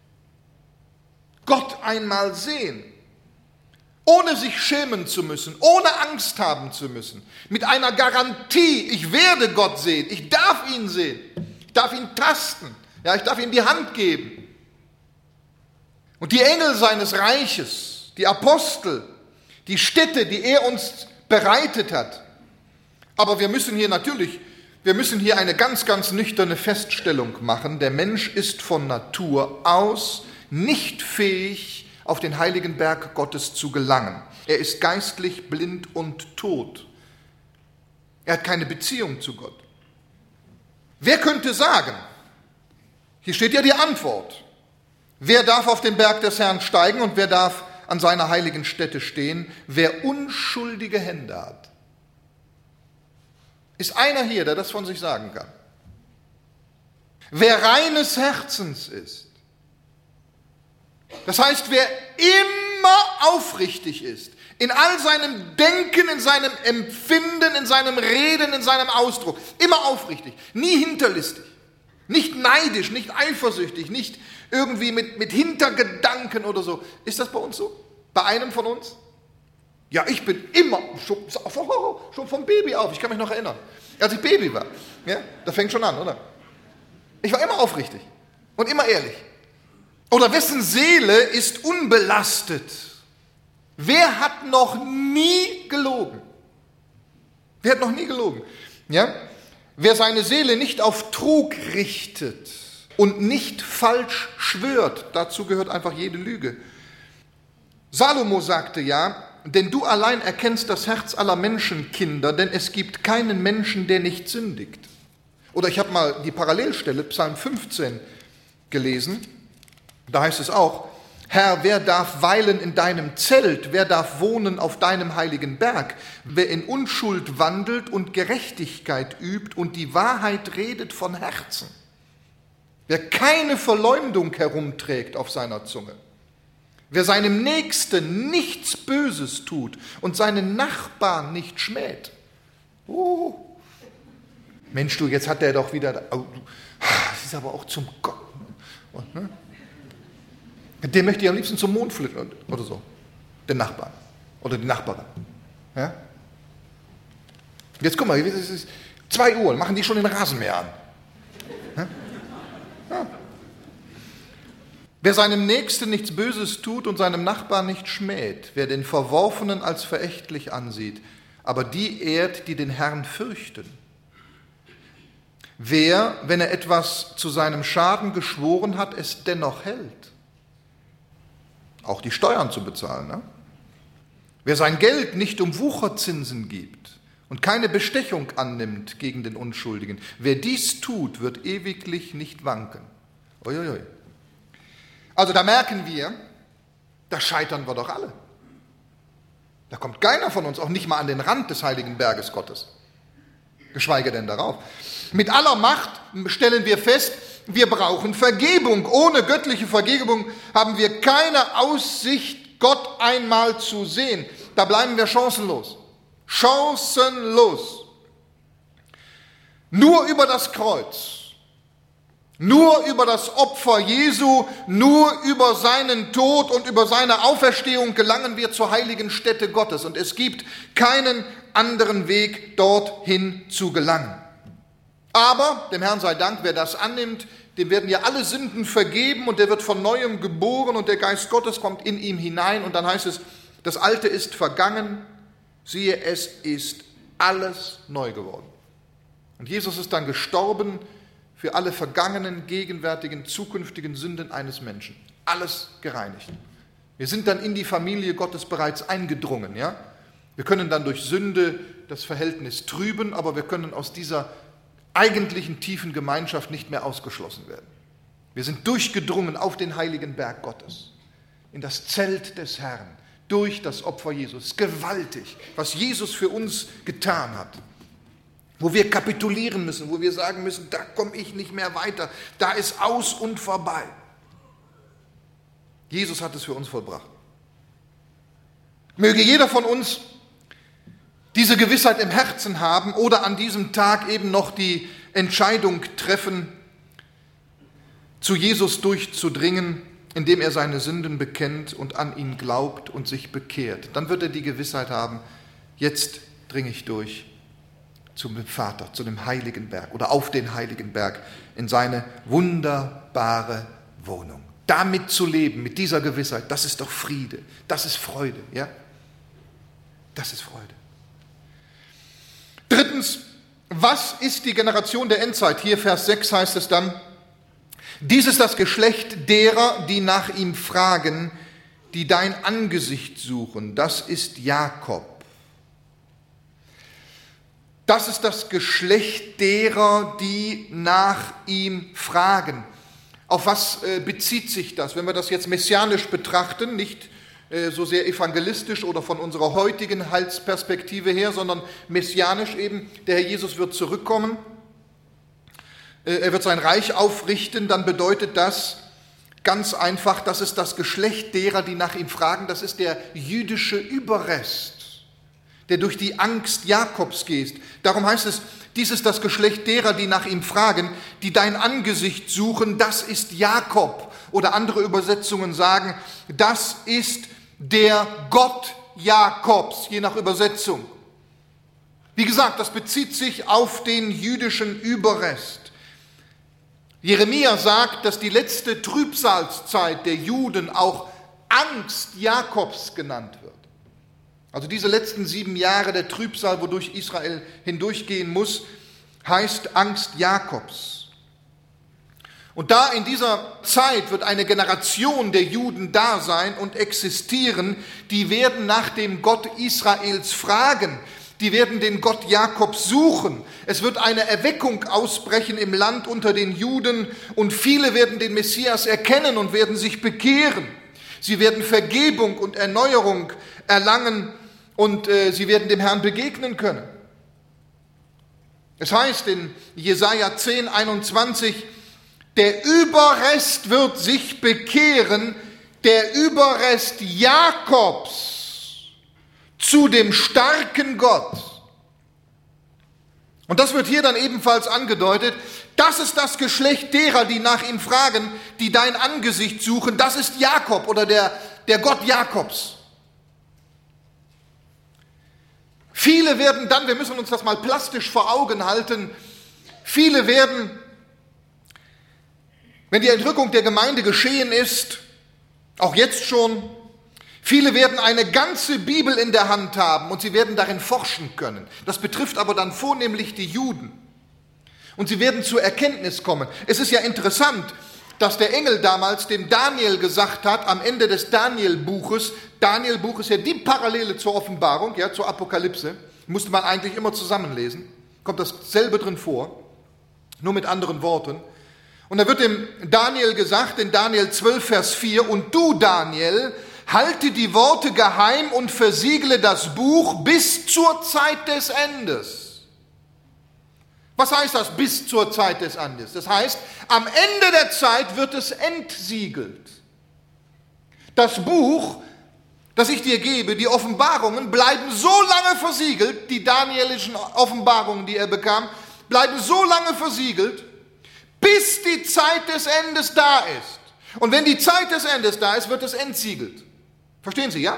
Gott einmal sehen, ohne sich schämen zu müssen, ohne Angst haben zu müssen, mit einer Garantie, ich werde Gott sehen, ich darf ihn sehen, ich darf ihn tasten, ja, ich darf ihm die Hand geben. Und die Engel seines Reiches, die Apostel, die Städte, die er uns bereitet hat. Aber wir müssen hier natürlich, wir müssen hier eine ganz, ganz nüchterne Feststellung machen. Der Mensch ist von Natur aus nicht fähig, auf den heiligen Berg Gottes zu gelangen. Er ist geistlich blind und tot. Er hat keine Beziehung zu Gott. Wer könnte sagen, hier steht ja die Antwort, wer darf auf den Berg des Herrn steigen und wer darf an seiner heiligen Stätte stehen? Wer unschuldige Hände hat. Ist einer hier, der das von sich sagen kann? Wer reines Herzens ist. Das heißt, wer immer aufrichtig ist, in all seinem Denken, in seinem Empfinden, in seinem Reden, in seinem Ausdruck, immer aufrichtig, nie hinterlistig, nicht neidisch, nicht eifersüchtig, nicht irgendwie mit, mit Hintergedanken oder so. Ist das bei uns so? Bei einem von uns? Ja, ich bin immer, schon, schon vom Baby auf, ich kann mich noch erinnern, als ich Baby war, ja, das fängt schon an, oder? Ich war immer aufrichtig und immer ehrlich. Oder wessen Seele ist unbelastet? Wer hat noch nie gelogen? Wer hat noch nie gelogen? Ja? Wer seine Seele nicht auf Trug richtet und nicht falsch schwört, dazu gehört einfach jede Lüge. Salomo sagte ja, denn du allein erkennst das Herz aller Menschenkinder, denn es gibt keinen Menschen, der nicht sündigt. Oder ich habe mal die Parallelstelle, Psalm fünfzehn, gelesen. Da heißt es auch, Herr, wer darf weilen in deinem Zelt? Wer darf wohnen auf deinem heiligen Berg? Wer in Unschuld wandelt und Gerechtigkeit übt und die Wahrheit redet von Herzen? Wer keine Verleumdung herumträgt auf seiner Zunge? Wer seinem Nächsten nichts Böses tut und seinen Nachbarn nicht schmäht? Oh. Mensch, du, jetzt hat der doch wieder... Oh, das ist aber auch zum Gott... Ne? Den möchte ich am liebsten zum Mond fliegen oder so. Den Nachbarn oder die Nachbarin. Ja? Jetzt guck mal, es ist zwei Uhr, machen die schon den Rasenmäher an. Ja? Ja. Wer seinem Nächsten nichts Böses tut und seinem Nachbarn nicht schmäht, wer den Verworfenen als verächtlich ansieht, aber die ehrt, die den Herrn fürchten. Wer, wenn er etwas zu seinem Schaden geschworen hat, es dennoch hält. Auch die Steuern zu bezahlen. Ne? Wer sein Geld nicht um Wucherzinsen gibt und keine Bestechung annimmt gegen den Unschuldigen, wer dies tut, wird ewiglich nicht wanken. Uiuiui. Also da merken wir, da scheitern wir doch alle. Da kommt keiner von uns auch nicht mal an den Rand des heiligen Berges Gottes, geschweige denn darauf. Mit aller Macht stellen wir fest, wir brauchen Vergebung. Ohne göttliche Vergebung haben wir keine Aussicht, Gott einmal zu sehen. Da bleiben wir chancenlos. Chancenlos. Nur über das Kreuz, nur über das Opfer Jesu, nur über seinen Tod und über seine Auferstehung gelangen wir zur heiligen Stätte Gottes. Und es gibt keinen anderen Weg, dorthin zu gelangen. Aber, dem Herrn sei Dank, wer das annimmt, dem werden ja alle Sünden vergeben und der wird von Neuem geboren und der Geist Gottes kommt in ihm hinein. Und dann heißt es, das Alte ist vergangen, siehe, es ist alles neu geworden. Und Jesus ist dann gestorben für alle vergangenen, gegenwärtigen, zukünftigen Sünden eines Menschen. Alles gereinigt. Wir sind dann in die Familie Gottes bereits eingedrungen. Ja? Wir können dann durch Sünde das Verhältnis trüben, aber wir können aus dieser eigentlichen tiefen Gemeinschaft nicht mehr ausgeschlossen werden. Wir sind durchgedrungen auf den heiligen Berg Gottes, in das Zelt des Herrn, durch das Opfer Jesus. Gewaltig, was Jesus für uns getan hat. Wo wir kapitulieren müssen, wo wir sagen müssen, da komme ich nicht mehr weiter, da ist aus und vorbei. Jesus hat es für uns vollbracht. Möge jeder von uns diese Gewissheit im Herzen haben oder an diesem Tag eben noch die Entscheidung treffen, zu Jesus durchzudringen, indem er seine Sünden bekennt und an ihn glaubt und sich bekehrt. Dann wird er die Gewissheit haben, jetzt dringe ich durch zum Vater, zu dem heiligen Berg oder auf den heiligen Berg in seine wunderbare Wohnung. Damit zu leben, mit dieser Gewissheit, das ist doch Friede, das ist Freude, ja? Das ist Freude. Drittens, was ist die Generation der Endzeit? Hier Vers sechs heißt es dann, dies ist das Geschlecht derer, die nach ihm fragen, die dein Angesicht suchen. Das ist Jakob. Das ist das Geschlecht derer, die nach ihm fragen. Auf was äh, bezieht sich das? Wenn wir das jetzt messianisch betrachten, nicht äh, so sehr evangelistisch oder von unserer heutigen Heilsperspektive her, sondern messianisch eben, der Herr Jesus wird zurückkommen, äh, er wird sein Reich aufrichten, dann bedeutet das ganz einfach, das ist das Geschlecht derer, die nach ihm fragen, das ist der jüdische Überrest, der durch die Angst Jakobs geht. Darum heißt es, dies ist das Geschlecht derer, die nach ihm fragen, die dein Angesicht suchen, das ist Jakob. Oder andere Übersetzungen sagen, das ist der Gott Jakobs, je nach Übersetzung. Wie gesagt, das bezieht sich auf den jüdischen Überrest. Jeremia sagt, dass die letzte Trübsalzeit der Juden auch Angst Jakobs genannt wird. Also diese letzten sieben Jahre der Trübsal, wodurch Israel hindurchgehen muss, heißt Angst Jakobs. Und da in dieser Zeit wird eine Generation der Juden da sein und existieren, die werden nach dem Gott Israels fragen, die werden den Gott Jakobs suchen. Es wird eine Erweckung ausbrechen im Land unter den Juden und viele werden den Messias erkennen und werden sich bekehren. Sie werden Vergebung und Erneuerung erlangen und äh, sie werden dem Herrn begegnen können. Es heißt in Jesaja zehn, einundzwanzig, der Überrest wird sich bekehren, der Überrest Jakobs zu dem starken Gott. Und das wird hier dann ebenfalls angedeutet, das ist das Geschlecht derer, die nach ihm fragen, die dein Angesicht suchen, das ist Jakob oder der, der Gott Jakobs. Viele werden dann, wir müssen uns das mal plastisch vor Augen halten, viele werden, wenn die Entrückung der Gemeinde geschehen ist, auch jetzt schon, viele werden eine ganze Bibel in der Hand haben und sie werden darin forschen können. Das betrifft aber dann vornehmlich die Juden. Und sie werden zur Erkenntnis kommen. Es ist ja interessant, dass der Engel damals dem Daniel gesagt hat, am Ende des Daniel-Buches, Daniel-Buch ist ja die Parallele zur Offenbarung, ja, zur Apokalypse, musste man eigentlich immer zusammenlesen, kommt dasselbe drin vor, nur mit anderen Worten. Und da wird dem Daniel gesagt, in Daniel zwölf, Vers vier, und du, Daniel, halte die Worte geheim und versiegle das Buch bis zur Zeit des Endes. Was heißt das, bis zur Zeit des Endes? Das heißt, am Ende der Zeit wird es entsiegelt. Das Buch, das ich dir gebe, die Offenbarungen, bleiben so lange versiegelt, die danielischen Offenbarungen, die er bekam, bleiben so lange versiegelt, bis die Zeit des Endes da ist. Und wenn die Zeit des Endes da ist, wird es entsiegelt. Verstehen Sie, ja?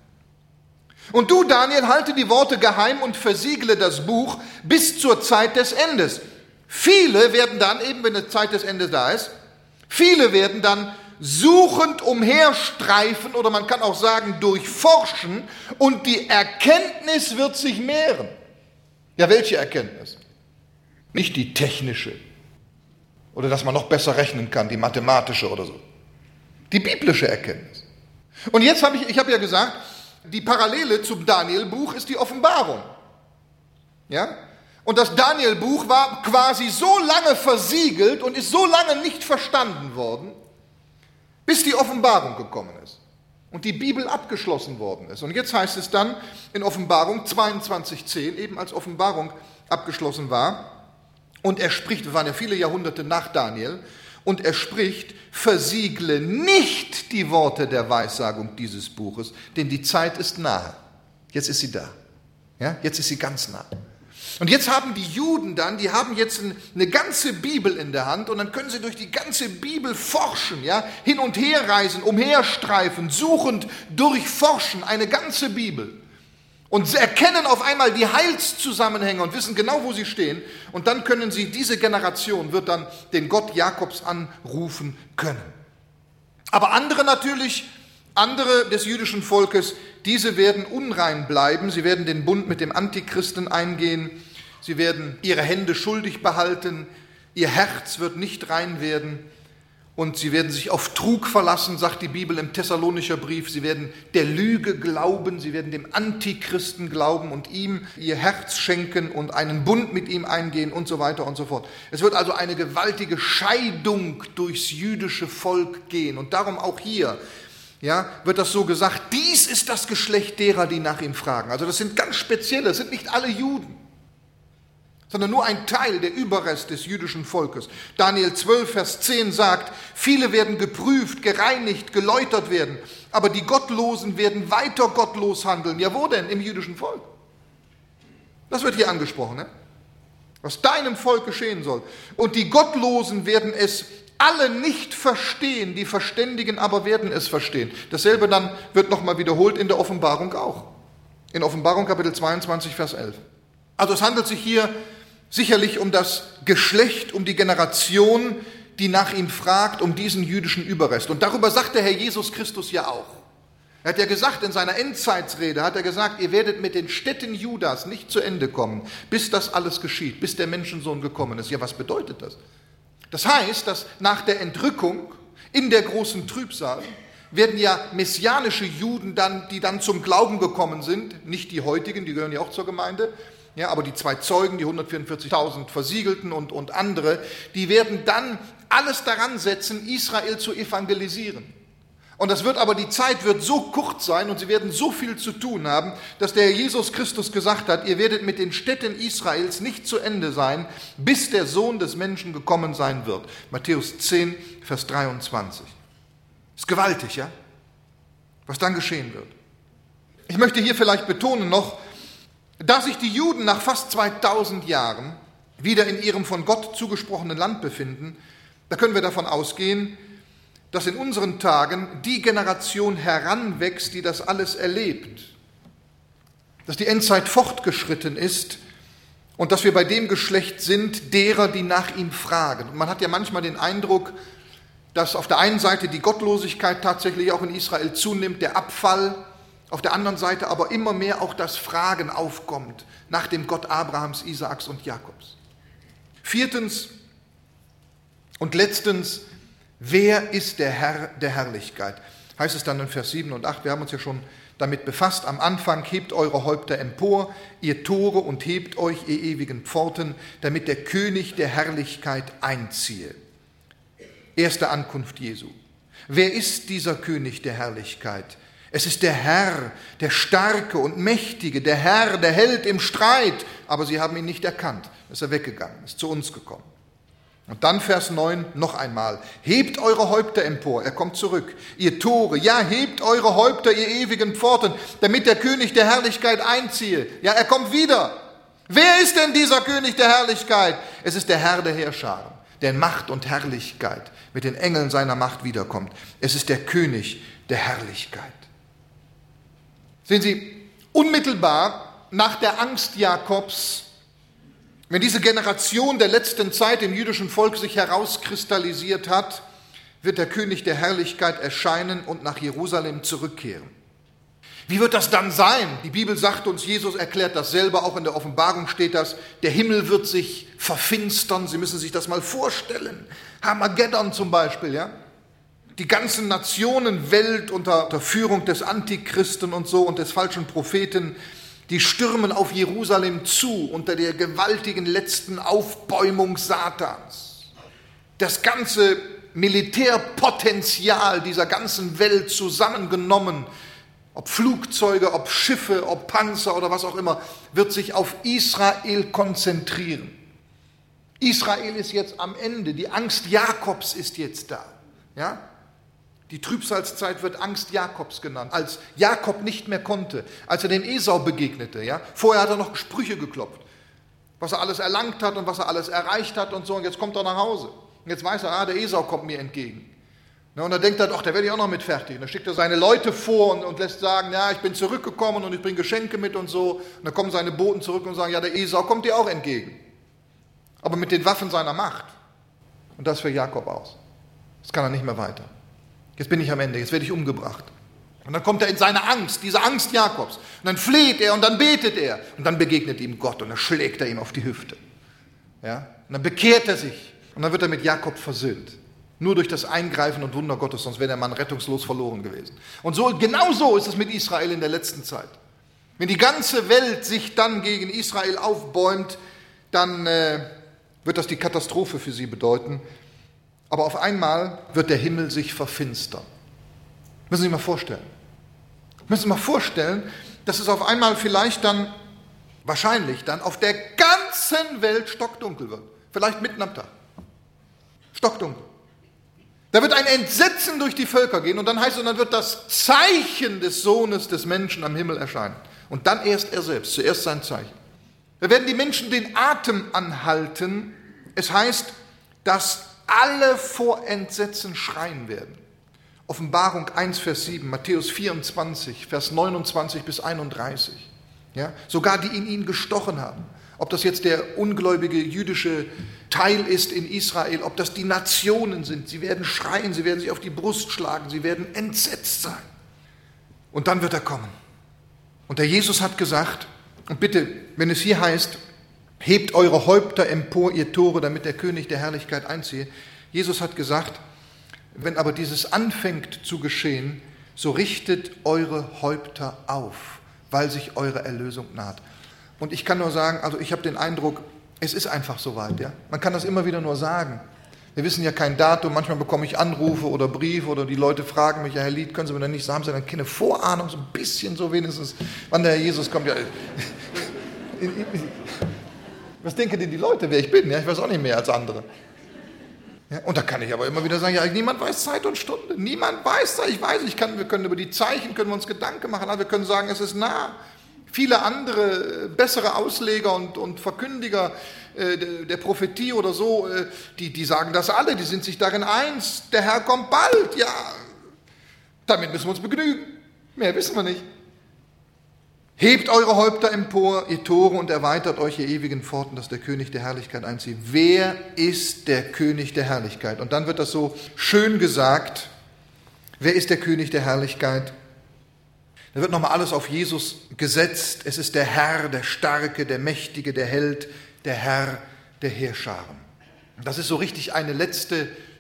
Und du, Daniel, halte die Worte geheim und versiegle das Buch bis zur Zeit des Endes. Viele werden dann, eben wenn die Zeit des Endes da ist, viele werden dann suchend umherstreifen, oder man kann auch sagen durchforschen, und die Erkenntnis wird sich mehren. Ja, welche Erkenntnis? Nicht die technische oder dass man noch besser rechnen kann, die mathematische oder so. Die biblische Erkenntnis. Und jetzt habe ich, ich habe ja gesagt, die Parallele zum Daniel-Buch ist die Offenbarung. Ja? Und das Daniel-Buch war quasi so lange versiegelt und ist so lange nicht verstanden worden, bis die Offenbarung gekommen ist und die Bibel abgeschlossen worden ist. Und jetzt heißt es dann in Offenbarung zweiundzwanzig zehn, eben als Offenbarung abgeschlossen war, und er spricht, wir waren ja viele Jahrhunderte nach Daniel, und er spricht, versiegle nicht die Worte der Weissagung dieses Buches, denn die Zeit ist nahe. Jetzt ist sie da. Ja? Jetzt ist sie ganz nah. Und jetzt haben die Juden dann, die haben jetzt eine ganze Bibel in der Hand, und dann können sie durch die ganze Bibel forschen, ja? Hin und her reisen, umherstreifen, suchend, durchforschen, eine ganze Bibel. Und sie erkennen auf einmal die Heilszusammenhänge und wissen genau, wo sie stehen. Und dann können sie, diese Generation wird dann den Gott Jakobs anrufen können. Aber andere natürlich, andere des jüdischen Volkes, diese werden unrein bleiben. Sie werden den Bund mit dem Antichristen eingehen. Sie werden ihre Hände schuldig behalten. Ihr Herz wird nicht rein werden. Und sie werden sich auf Trug verlassen, sagt die Bibel im Thessalonischer Brief. Sie werden der Lüge glauben, sie werden dem Antichristen glauben und ihm ihr Herz schenken und einen Bund mit ihm eingehen und so weiter und so fort. Es wird also eine gewaltige Scheidung durchs jüdische Volk gehen. Und darum auch hier, ja, wird das so gesagt, dies ist das Geschlecht derer, die nach ihm fragen. Also das sind ganz spezielle, das sind nicht alle Juden, sondern nur ein Teil, der Überrest des jüdischen Volkes. Daniel zwölf, Vers zehn sagt, viele werden geprüft, gereinigt, geläutert werden, aber die Gottlosen werden weiter gottlos handeln. Ja, wo denn? Im jüdischen Volk. Das wird hier angesprochen, ne? Was deinem Volk geschehen soll. Und die Gottlosen werden es alle nicht verstehen, die Verständigen aber werden es verstehen. Dasselbe dann wird nochmal wiederholt in der Offenbarung auch. In Offenbarung Kapitel zweiundzwanzig, Vers elf. Also es handelt sich hier sicherlich um das Geschlecht, um die Generation, die nach ihm fragt, um diesen jüdischen Überrest. Und darüber sagt der Herr Jesus Christus ja auch. Er hat ja gesagt, in seiner Endzeitsrede hat er gesagt, ihr werdet mit den Städten Judas nicht zu Ende kommen, bis das alles geschieht, bis der Menschensohn gekommen ist. Ja, was bedeutet das? Das heißt, dass nach der Entrückung in der großen Trübsal werden ja messianische Juden dann, die dann zum Glauben gekommen sind, nicht die heutigen, die gehören ja auch zur Gemeinde, ja, aber die zwei Zeugen, die hundertvierundvierzigtausend Versiegelten und, und andere, die werden dann alles daran setzen, Israel zu evangelisieren. Und das wird aber, die Zeit wird so kurz sein und sie werden so viel zu tun haben, dass der Herr Jesus Christus gesagt hat, ihr werdet mit den Städten Israels nicht zu Ende sein, bis der Sohn des Menschen gekommen sein wird. Matthäus zehn, Vers dreiundzwanzig. Ist gewaltig, ja? Was dann geschehen wird. Ich möchte hier vielleicht betonen noch, da sich die Juden nach fast zweitausend Jahren wieder in ihrem von Gott zugesprochenen Land befinden, da können wir davon ausgehen, dass in unseren Tagen die Generation heranwächst, die das alles erlebt, dass die Endzeit fortgeschritten ist und dass wir bei dem Geschlecht sind, derer, die nach ihm fragen. Und man hat ja manchmal den Eindruck, dass auf der einen Seite die Gottlosigkeit tatsächlich auch in Israel zunimmt, der Abfall, auf der anderen Seite aber immer mehr auch das Fragen aufkommt nach dem Gott Abrahams, Isaaks und Jakobs. Viertens und letztens Wer ist der Herr der Herrlichkeit? Heißt es dann in Vers sieben und acht, wir haben uns ja schon damit befasst, am Anfang: hebt eure Häupter empor, ihr Tore, und hebt euch, ihr ewigen Pforten, damit der König der Herrlichkeit einziehe. Erste Ankunft Jesu. Wer ist dieser König der Herrlichkeit? Es ist der Herr, der Starke und Mächtige, der Herr, der Held im Streit. Aber sie haben ihn nicht erkannt. Ist er weggegangen, ist zu uns gekommen. Und dann Vers neun noch einmal: hebt eure Häupter empor, er kommt zurück, ihr Tore, ja, hebt eure Häupter, ihr ewigen Pforten, damit der König der Herrlichkeit einziehe. Ja, er kommt wieder. Wer ist denn dieser König der Herrlichkeit? Es ist der Herr der Heerscharen, der in Macht und Herrlichkeit mit den Engeln seiner Macht wiederkommt. Es ist der König der Herrlichkeit. Sehen Sie, unmittelbar nach der Angst Jakobs, wenn diese Generation der letzten Zeit im jüdischen Volk sich herauskristallisiert hat, wird der König der Herrlichkeit erscheinen und nach Jerusalem zurückkehren. Wie wird das dann sein? Die Bibel sagt uns, Jesus erklärt das selber, auch in der Offenbarung steht das: der Himmel wird sich verfinstern. Sie müssen sich das mal vorstellen. Armageddon zum Beispiel, ja? Die ganzen Nationen, Welt unter der Führung des Antichristen und so und des falschen Propheten, die stürmen auf Jerusalem zu unter der gewaltigen letzten Aufbäumung Satans. Das ganze Militärpotenzial dieser ganzen Welt zusammengenommen, ob Flugzeuge, ob Schiffe, ob Panzer oder was auch immer, wird sich auf Israel konzentrieren. Israel ist jetzt am Ende, die Angst Jakobs ist jetzt da. Ja? Die Trübsalzeit wird Angst Jakobs genannt, als Jakob nicht mehr konnte, als er dem Esau begegnete. Ja? Vorher hat er noch Sprüche geklopft, was er alles erlangt hat und was er alles erreicht hat und so. Und jetzt kommt er nach Hause. Und jetzt weiß er, ah, der Esau kommt mir entgegen. Ja, und dann denkt er, ach, der werde ich auch noch mit fertig. Und dann schickt er seine Leute vor und, und lässt sagen, ja, ich bin zurückgekommen und ich bringe Geschenke mit und so. Und dann kommen seine Boten zurück und sagen, ja, der Esau kommt dir auch entgegen. Aber mit den Waffen seiner Macht. Und das für Jakob aus. Das kann er nicht mehr weiter. Jetzt bin ich am Ende, jetzt werde ich umgebracht. Und dann kommt er in seine Angst, diese Angst Jakobs. Und dann fleht er und dann betet er. Und dann begegnet ihm Gott und dann schlägt er ihm auf die Hüfte. Ja? Und dann bekehrt er sich. Und dann wird er mit Jakob versöhnt. Nur durch das Eingreifen und Wunder Gottes, sonst wäre der Mann rettungslos verloren gewesen. Und so, genau so ist es mit Israel in der letzten Zeit. Wenn die ganze Welt sich dann gegen Israel aufbäumt, dann äh, wird das die Katastrophe für sie bedeuten. Aber auf einmal wird der Himmel sich verfinstern. Müssen Sie sich mal vorstellen. Müssen Sie sich mal vorstellen, dass es auf einmal vielleicht dann, wahrscheinlich dann, auf der ganzen Welt stockdunkel wird. Vielleicht mitten am Tag. Stockdunkel. Da wird ein Entsetzen durch die Völker gehen und dann heißt es, und dann wird das Zeichen des Sohnes des Menschen am Himmel erscheinen. Und dann erst er selbst, zuerst sein Zeichen. Da werden die Menschen den Atem anhalten. Es heißt, dass alle vor Entsetzen schreien werden. Offenbarung eins, Vers sieben, Matthäus vierundzwanzig, Vers neunundzwanzig bis einunddreißig. Ja? Sogar die in ihn gestochen haben. Ob das jetzt der ungläubige jüdische Teil ist in Israel, ob das die Nationen sind. Sie werden schreien, sie werden sich auf die Brust schlagen, sie werden entsetzt sein. Und dann wird er kommen. Und der Jesus hat gesagt, und bitte, wenn es hier heißt, hebt eure Häupter empor, ihr Tore, damit der König der Herrlichkeit einziehe. Jesus hat gesagt, wenn aber dieses anfängt zu geschehen, so richtet eure Häupter auf, weil sich eure Erlösung naht. Und ich kann nur sagen, also ich habe den Eindruck, es ist einfach soweit. Ja? Man kann das immer wieder nur sagen. Wir wissen ja kein Datum, manchmal bekomme ich Anrufe oder Briefe oder die Leute fragen mich, ja Herr Lied, können Sie mir dann nicht sagen, haben Sie dann keine Vorahnung, so ein bisschen so wenigstens, wann der Herr Jesus kommt. Ja, was denken denn die Leute, wer ich bin? Ja, ich weiß auch nicht mehr als andere. Ja, und da kann ich aber immer wieder sagen, ja, niemand weiß Zeit und Stunde, niemand weiß das, ich weiß, ich kann, wir können über die Zeichen, können wir uns Gedanken machen, aber wir können sagen, es ist nah. Viele andere, bessere Ausleger und, und Verkündiger äh, der, der Prophetie oder so, äh, die, die sagen das alle, die sind sich darin eins, der Herr kommt bald, ja, damit müssen wir uns begnügen, mehr wissen wir nicht. Hebt eure Häupter empor, ihr Tore, und erweitert euch, ihr ewigen Pforten, dass der König der Herrlichkeit einzieht. Wer ist der König der Herrlichkeit? Und dann wird das so schön gesagt, wer ist der König der Herrlichkeit? Da wird nochmal alles auf Jesus gesetzt. Es ist der Herr, der Starke, der Mächtige, der Held, der Herr der Heerscharen. Das ist so richtig eine letzte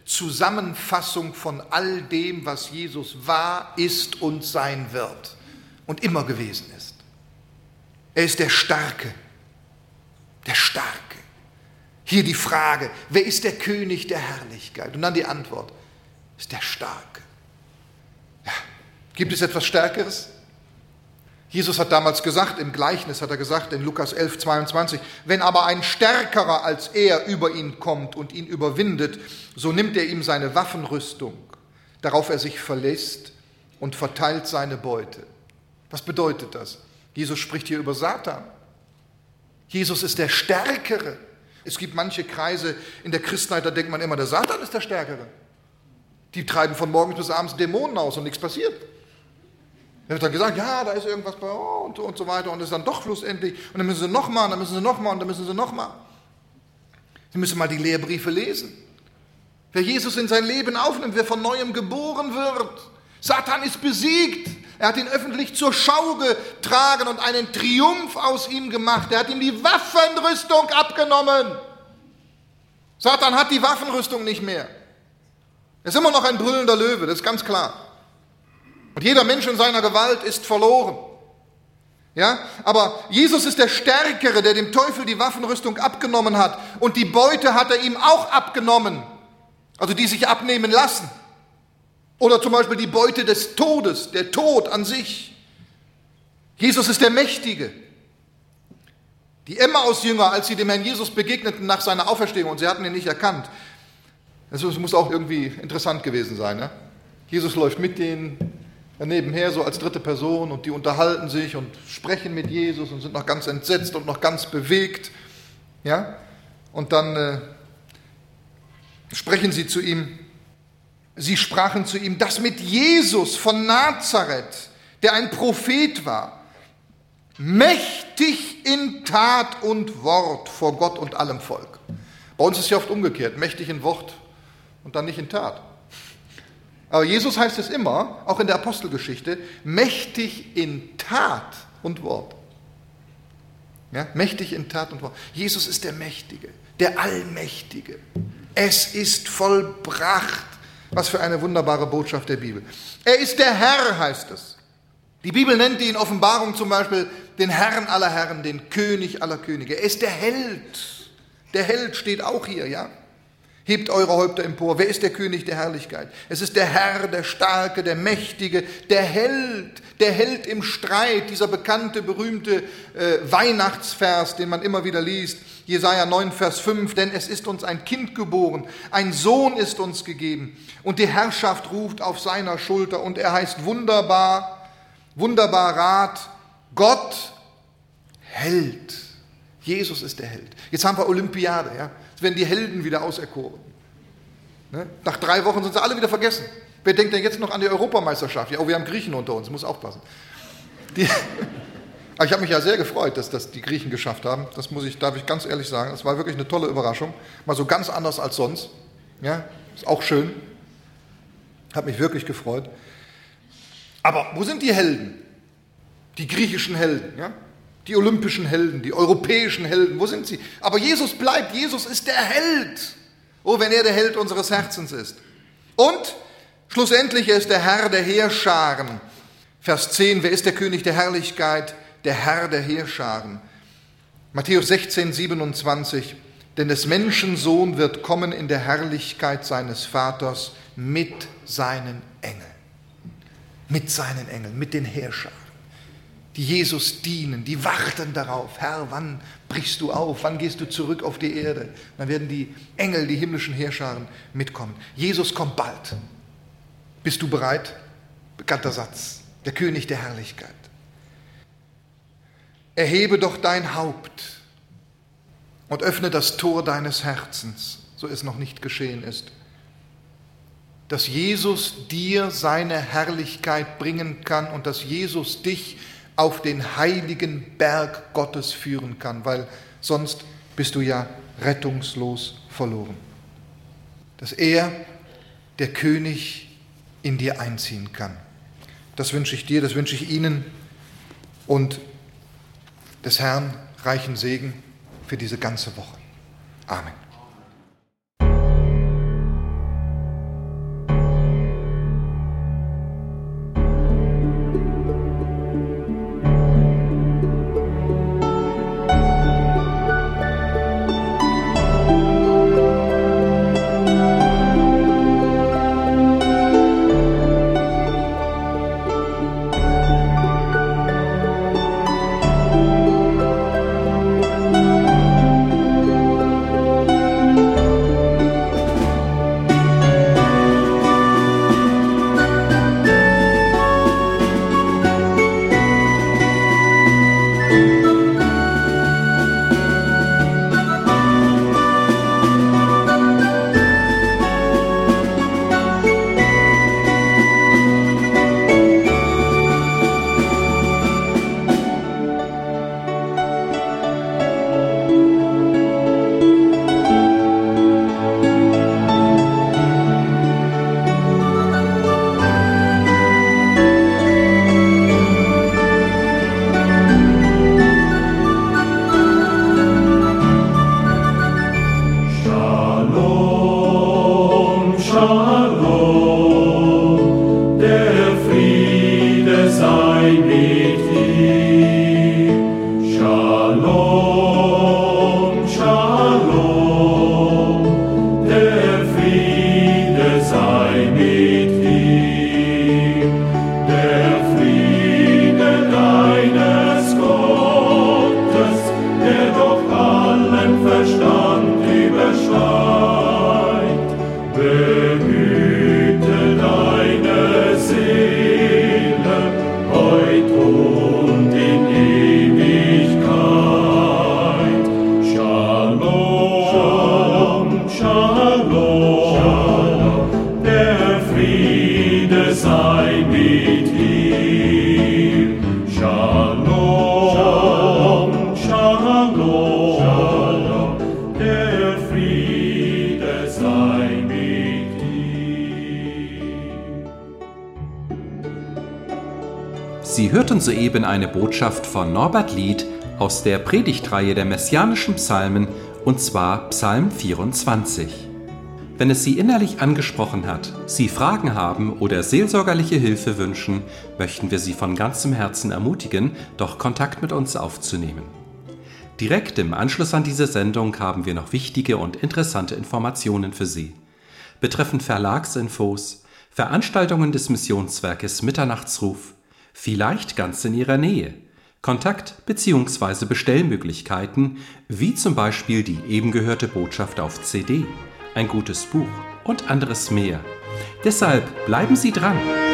Zusammenfassung von all dem, was Jesus war, ist und sein wird und immer gewesen ist. Er ist der Starke, der Starke. Hier die Frage, wer ist der König der Herrlichkeit? Und dann die Antwort, ist der Starke. Ja, gibt es etwas Stärkeres? Jesus hat damals gesagt, im Gleichnis hat er gesagt, in Lukas elf, zweiundzwanzig, wenn aber ein Stärkerer als er über ihn kommt und ihn überwindet, so nimmt er ihm seine Waffenrüstung, darauf er sich verlässt und verteilt seine Beute. Was bedeutet das? Jesus spricht hier über Satan. Jesus ist der Stärkere. Es gibt manche Kreise in der Christenheit, da denkt man immer, der Satan ist der Stärkere. Die treiben von morgens bis abends Dämonen aus und nichts passiert. Da wird dann gesagt, ja, da ist irgendwas bei oh, und, und so weiter und es ist dann doch schlussendlich und dann müssen sie nochmal und dann müssen sie nochmal und dann müssen sie nochmal. Sie müssen mal die Lehrbriefe lesen. Wer Jesus in sein Leben aufnimmt, wer von Neuem geboren wird. Satan ist besiegt. Er hat ihn öffentlich zur Schau getragen und einen Triumph aus ihm gemacht. Er hat ihm die Waffenrüstung abgenommen. Satan hat die Waffenrüstung nicht mehr. Er ist immer noch ein brüllender Löwe, das ist ganz klar. Und jeder Mensch in seiner Gewalt ist verloren. Ja? Aber Jesus ist der Stärkere, der dem Teufel die Waffenrüstung abgenommen hat. Und die Beute hat er ihm auch abgenommen. Also die sich abnehmen lassen. Oder zum Beispiel die Beute des Todes, der Tod an sich. Jesus ist der Mächtige. Die Emmaus-Jünger, als sie dem Herrn Jesus begegneten nach seiner Auferstehung, und sie hatten ihn nicht erkannt, das muss auch irgendwie interessant gewesen sein. Ne? Jesus läuft mit denen nebenher so als dritte Person und die unterhalten sich und sprechen mit Jesus und sind noch ganz entsetzt und noch ganz bewegt. Ja? Und dann äh, sprechen sie zu ihm. Sie sprachen zu ihm, dass mit Jesus von Nazareth, der ein Prophet war, mächtig in Tat und Wort vor Gott und allem Volk. Bei uns ist es ja oft umgekehrt, mächtig in Wort und dann nicht in Tat. Aber Jesus heißt es immer, auch in der Apostelgeschichte, mächtig in Tat und Wort. Ja, mächtig in Tat und Wort. Jesus ist der Mächtige, der Allmächtige. Es ist vollbracht. Was für eine wunderbare Botschaft der Bibel. Er ist der Herr, heißt es. Die Bibel nennt ihn in Offenbarung zum Beispiel den Herrn aller Herren, den König aller Könige. Er ist der Held. Der Held steht auch hier, ja. Hebt eure Häupter empor. Wer ist der König der Herrlichkeit? Es ist der Herr, der Starke, der Mächtige, der Held, der Held im Streit, dieser bekannte, berühmte äh, Weihnachtsvers, den man immer wieder liest. Jesaja neun, Vers fünf, denn es ist uns ein Kind geboren, ein Sohn ist uns gegeben und die Herrschaft ruft auf seiner Schulter und er heißt wunderbar, wunderbar Rat, Gott, Held. Jesus ist der Held. Jetzt haben wir Olympiade, ja. Jetzt werden die Helden wieder auserkoren. Ne? Nach drei Wochen sind sie alle wieder vergessen. Wer denkt denn jetzt noch an die Europameisterschaft? Ja, oh, wir haben Griechen unter uns, muss aufpassen. Die Aber ich habe mich ja sehr gefreut, dass das die Griechen geschafft haben. Das muss ich, darf ich ganz ehrlich sagen. Das war wirklich eine tolle Überraschung. Mal so ganz anders als sonst. Ja, ist auch schön. Hat mich wirklich gefreut. Aber wo sind die Helden? Die griechischen Helden, ja? Die olympischen Helden, die europäischen Helden, wo sind sie? Aber Jesus bleibt, Jesus ist der Held. Oh, wenn er der Held unseres Herzens ist. Und schlussendlich, er ist der Herr der Heerscharen. Vers zehn, wer ist der König der Herrlichkeit? Der Herr der Heerscharen. Matthäus sechzehn, siebenundzwanzig, denn des Menschen Sohn wird kommen in der Herrlichkeit seines Vaters mit seinen Engeln. Mit seinen Engeln, mit den Heerscharen, die Jesus dienen, die warten darauf. Herr, wann brichst du auf? Wann gehst du zurück auf die Erde? Dann werden die Engel, die himmlischen Heerscharen mitkommen. Jesus kommt bald. Bist du bereit? Bekannter Satz. Der König der Herrlichkeit. Erhebe doch dein Haupt und öffne das Tor deines Herzens, so es noch nicht geschehen ist, dass Jesus dir seine Herrlichkeit bringen kann und dass Jesus dich auf den heiligen Berg Gottes führen kann, weil sonst bist du ja rettungslos verloren. Dass er, der König, in dir einziehen kann. Das wünsche ich dir, das wünsche ich Ihnen und des Herrn reichen Segen für diese ganze Woche. Amen. sei mit ihm. Shalom, Shalom, Shalom, der Friede sei mit ihm. Sie hörten soeben eine Botschaft von Norbert Lied aus der Predigtreihe der Messianischen Psalmen, und zwar Psalm vierundzwanzig. Wenn es Sie innerlich angesprochen hat, Sie Fragen haben oder seelsorgerliche Hilfe wünschen, möchten wir Sie von ganzem Herzen ermutigen, doch Kontakt mit uns aufzunehmen. Direkt im Anschluss an diese Sendung haben wir noch wichtige und interessante Informationen für Sie. Betreffend Verlagsinfos, Veranstaltungen des Missionswerkes Mitternachtsruf, vielleicht ganz in Ihrer Nähe, Kontakt- bzw. Bestellmöglichkeiten, wie zum Beispiel die eben gehörte Botschaft auf C D, ein gutes Buch und anderes mehr. Deshalb bleiben Sie dran!